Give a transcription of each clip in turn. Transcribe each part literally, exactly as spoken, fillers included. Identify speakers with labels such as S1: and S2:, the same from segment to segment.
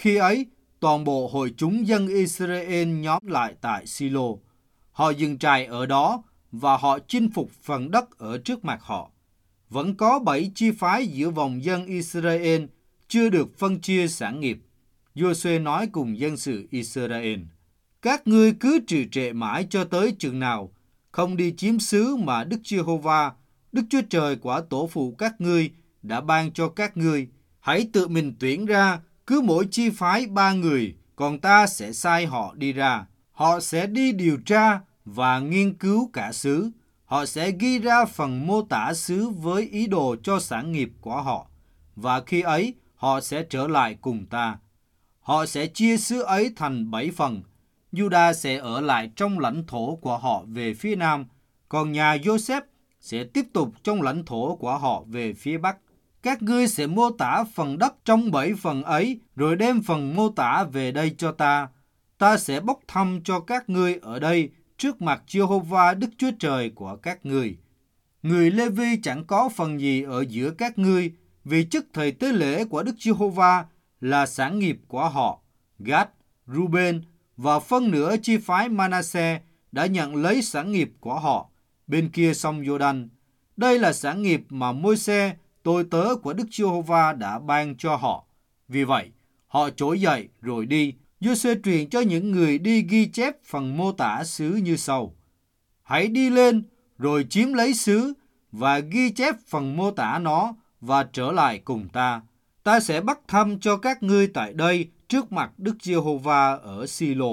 S1: Khi ấy, toàn bộ hội chúng dân Israel nhóm lại tại Silo. Họ dừng trại ở đó và họ chinh phục phần đất ở trước mặt họ. Vẫn có bảy chi phái giữa vòng dân Israel chưa được phân chia sản nghiệp. Giô-suê nói cùng dân sự Israel: các ngươi cứ trì trệ mãi cho tới chừng nào, không đi chiếm xứ mà Đức Giê-hô-va, Đức Chúa Trời của tổ phụ các ngươi đã ban cho các ngươi. Hãy tự mình tuyển ra, cứ mỗi chi phái ba người, còn ta sẽ sai họ đi ra. Họ sẽ đi điều tra và nghiên cứu cả xứ. Họ sẽ ghi ra phần mô tả xứ với ý đồ cho sản nghiệp của họ. Và khi ấy, họ sẽ trở lại cùng ta. Họ sẽ chia xứ ấy thành bảy phần. Juda sẽ ở lại trong lãnh thổ của họ về phía nam, còn nhà Joseph sẽ tiếp tục trong lãnh thổ của họ về phía bắc. Các ngươi sẽ mô tả phần đất trong bảy phần ấy, rồi đem phần mô tả về đây cho ta. Ta sẽ bốc thăm cho các ngươi ở đây trước mặt Giê-hô-va Đức Chúa Trời của các ngươi. Người Lê-vi chẳng có phần gì ở giữa các ngươi, vì chức thầy tế lễ của Đức Giê-hô-va là sản nghiệp của họ. Gad, Ruben và phân nửa chi phái Ma-na-se đã nhận lấy sản nghiệp của họ bên kia sông Giô-đanh. Đây là sản nghiệp mà Môi-se, tôi tớ của Đức Giê-hô-va đã ban cho họ. Vì vậy, họ trỗi dậy rồi đi. Giô-suê truyền cho những người đi ghi chép phần mô tả xứ như sau: hãy đi lên rồi chiếm lấy xứ và ghi chép phần mô tả nó và trở lại cùng ta. Ta sẽ bắt thăm cho các ngươi tại đây trước mặt Đức Giê-hô-va ở Silo.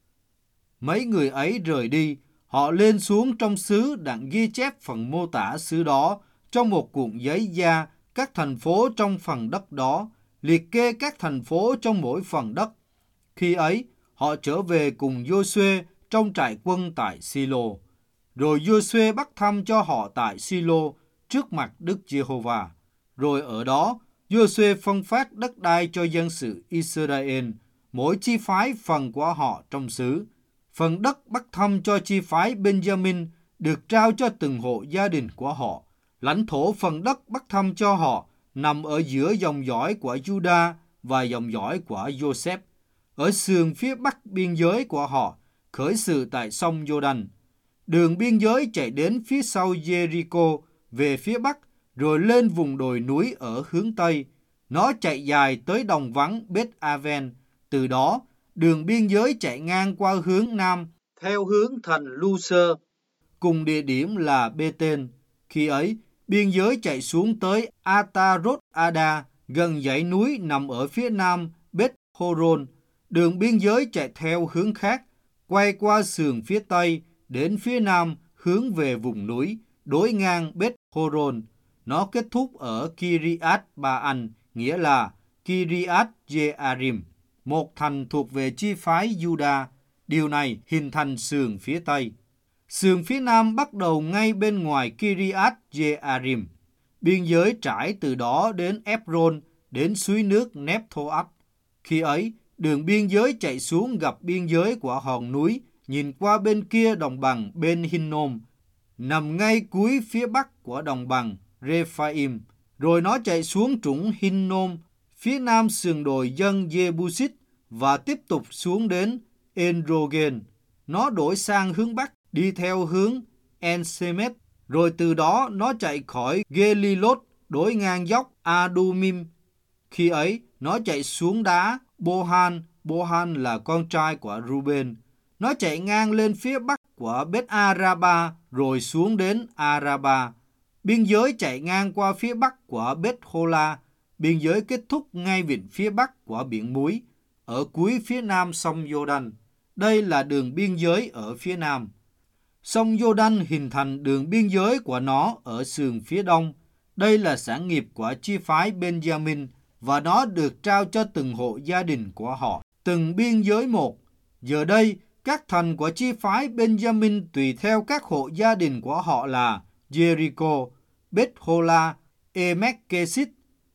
S1: Mấy người ấy rời đi, họ lên xuống trong xứ đặng ghi chép phần mô tả xứ đó trong một cuộn giấy da, các thành phố trong phần đất đó, liệt kê các thành phố trong mỗi phần đất. Khi ấy, họ trở về cùng Giô-suê trong trại quân tại Silo. Rồi Giô-suê bắt thăm cho họ tại Silo trước mặt Đức Giê-hô-va. Rồi ở đó, Giô-suê phân phát đất đai cho dân sự Israel, mỗi chi phái phần của họ trong xứ. Phần đất bắt thăm cho chi phái Benjamin được trao cho từng hộ gia đình của họ. Lãnh thổ phần đất bắt thăm cho họ nằm ở giữa dòng dõi của Juda và dòng dõi của Joseph, ở sườn phía bắc biên giới của họ, khởi sự tại sông Giô-đanh. Đường biên giới chạy đến phía sau Jericho về phía bắc, rồi lên vùng đồi núi ở hướng tây. Nó chạy dài tới đồng vắng Beth-aven. Từ đó, đường biên giới chạy ngang qua hướng nam, theo hướng thành Lu-sơ, cùng địa điểm là Bê-tên. Khi ấy, biên giới chạy xuống tới Atarot-ada, gần dãy núi nằm ở phía nam Beth-horon. Đường biên giới chạy theo hướng khác, quay qua sườn phía tây, đến phía nam hướng về vùng núi, đối ngang Beth-horon. Nó kết thúc ở Kiriat-ba-an, nghĩa là Kiriat-Jearim, một thành thuộc về chi phái Juda. Điều này hình thành sườn phía tây. Sườn phía nam bắt đầu ngay bên ngoài Kiriat-Jearim. Biên giới trải từ đó đến Epron, đến suối nước Nephthoat. Khi ấy, đường biên giới chạy xuống gặp biên giới của hòn núi, nhìn qua bên kia đồng bằng bên Hinnom, nằm ngay cuối phía bắc của đồng bằng Rephaim. Rồi nó chạy xuống trũng Hinnom, phía nam sườn đồi dân Jebusit, và tiếp tục xuống đến Enrogen. Nó đổi sang hướng bắc, đi theo hướng Ensemet. Rồi từ đó nó chạy khỏi Gelilot, đối ngang dốc Adumim. Khi ấy, nó chạy xuống đá Bohan. Bohan là con trai của Ruben. Nó chạy ngang lên phía bắc của Beth-araba, rồi xuống đến Araba. Biên giới chạy ngang qua phía bắc của Beth-hola. Biên giới kết thúc ngay vịnh phía bắc của biển Muối, ở cuối phía nam sông Giô-đanh. Đây là đường biên giới ở phía nam. Sông Giô-đanh hình thành đường biên giới của nó ở sườn phía đông. Đây là sản nghiệp của chi phái Benjamin, và nó được trao cho từng hộ gia đình của họ, từng biên giới một. Giờ đây, các thành của chi phái Benjamin tùy theo các hộ gia đình của họ là Jericho, Beth-hola, Emek-kesit,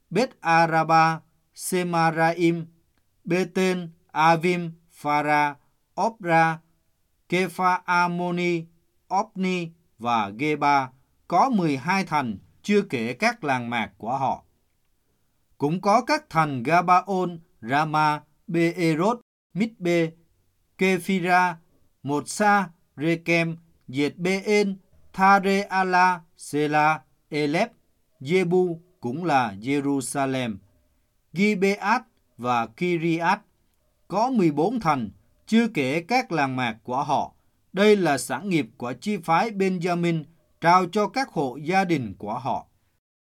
S1: Beth-araba, Semaraim, Bê-tên, Avim, Phara, Opra, Kepha-ammoni, Opni và Geba, có mười hai thành, chưa kể các làng mạc của họ. Cũng có các thành Gabaon, Rama, Beerot, Mitbe, Kephira, Motsa, Rekem, Dệt-bê-en, Thare-ala, Sela, Elep, Jebu cũng là Jerusalem, Gibeat và Kiriat. Có mười bốn thành, chưa kể các làng mạc của họ. Đây là sản nghiệp của chi phái Benjamin trao cho các hộ gia đình của họ.